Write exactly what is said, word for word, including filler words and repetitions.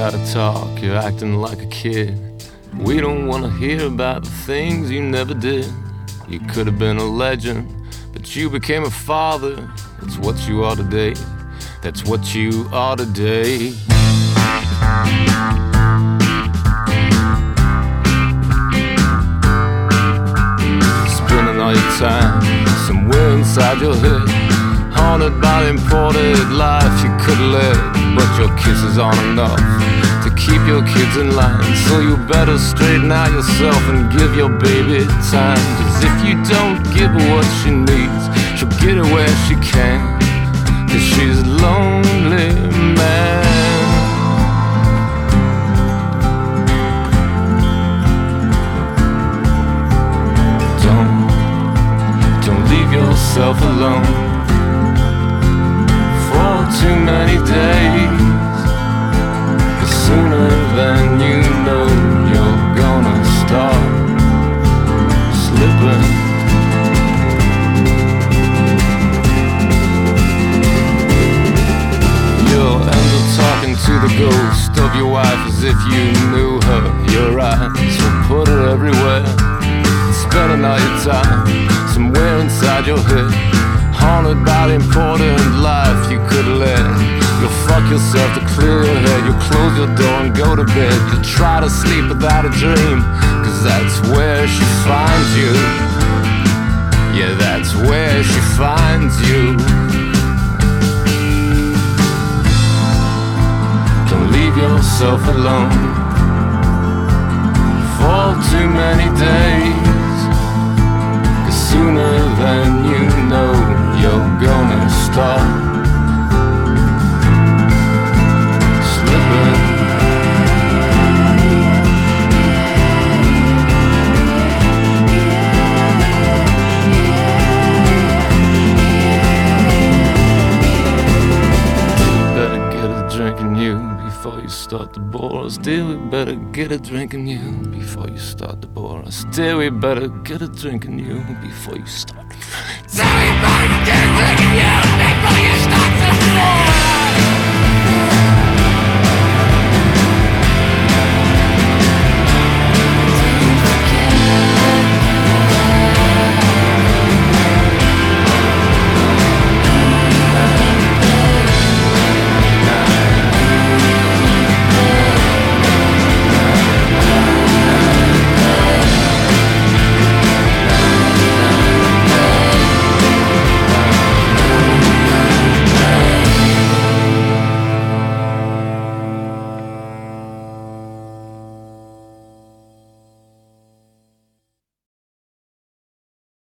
gotta talk, you're acting like a kid. We don't wanna hear about the things you never did. You could have been a legend, but you became a father. That's what you are today. That's what you are today. Spending all your time somewhere inside your head, haunted by the imported life you could live. But your kisses aren't enough to keep your kids in line, so you better straighten out yourself and give your baby time. Cause if you don't give her what she needs, she'll get it where she can. Cause she's a lonely man. Don't, don't leave yourself alone for too many days. Cause sooner than you know, you're gonna start slipping. You'll end up talking to the ghost of your wife as if you knew her. Your eyes will put her everywhere, spending all your time somewhere inside your head, haunted by the important life you could live. You'll fuck yourself to clear your head. You'll close your door and go to bed. You'll try to sleep without a dream, cause that's where she finds you. Yeah, that's where she finds you. Don't leave yourself alone for too many days. Cause sooner than you know, you're gonna start slipping. Better get a drink in you before you start to bore us. Dear, we better get a drink in you before you start to bore us. Dear, we better get a drink in you before you start. Dear, we better get a drink in you before you start.